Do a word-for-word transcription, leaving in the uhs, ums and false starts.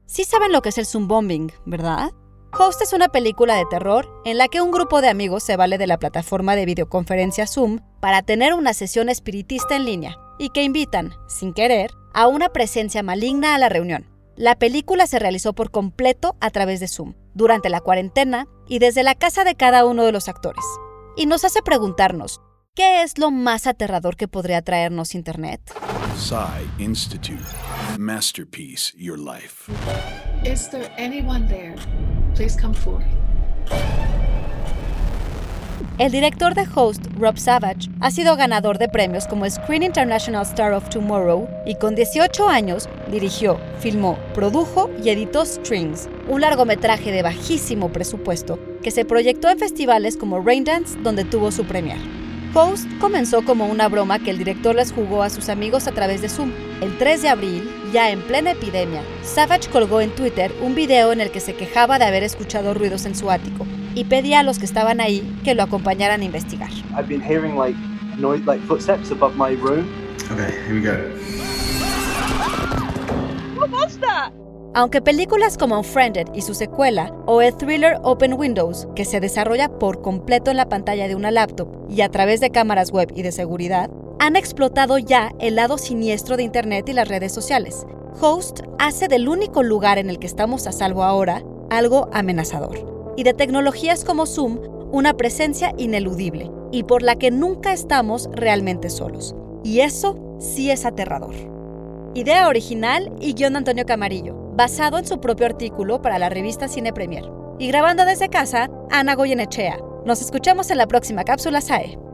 Sí saben lo que es el Zoom bombing, ¿verdad? Host es una película de terror en la que un grupo de amigos se vale de la plataforma de videoconferencia Zoom para tener una sesión espiritista en línea y que invitan, sin querer, a una presencia maligna a la reunión. La película se realizó por completo a través de Zoom, durante la cuarentena y desde la casa de cada uno de los actores. Y nos hace preguntarnos, ¿qué es lo más aterrador que podría traernos Internet? Psy Institute. Masterpiece Your Life. Is there anyone there? Please come forward. El director de Host, Rob Savage, ha sido ganador de premios como Screen International Star of Tomorrow y con dieciocho años dirigió, filmó, produjo y editó Strings, un largometraje de bajísimo presupuesto que se proyectó en festivales como Raindance, donde tuvo su premier. Host comenzó como una broma que el director les jugó a sus amigos a través de Zoom. El tres de abril, ya en plena epidemia, Savage colgó en Twitter un video en el que se quejaba de haber escuchado ruidos en su ático y pedía a los que estaban ahí que lo acompañaran a investigar. I've been hearing like noise, like footsteps above my room. Okay, here we go. What was that? Aunque películas como Unfriended y su secuela, o el thriller Open Windows, que se desarrolla por completo en la pantalla de una laptop y a través de cámaras web y de seguridad, han explotado ya el lado siniestro de Internet y las redes sociales. Host hace del único lugar en el que estamos a salvo ahora algo amenazador, y de tecnologías como Zoom una presencia ineludible, y por la que nunca estamos realmente solos. Y eso sí es aterrador. Idea original y guión de Antonio Camarillo, basado en su propio artículo para la revista Cine Premier. Y grabando desde casa, Ana Goyenechea. Nos escuchamos en la próxima cápsula S A E.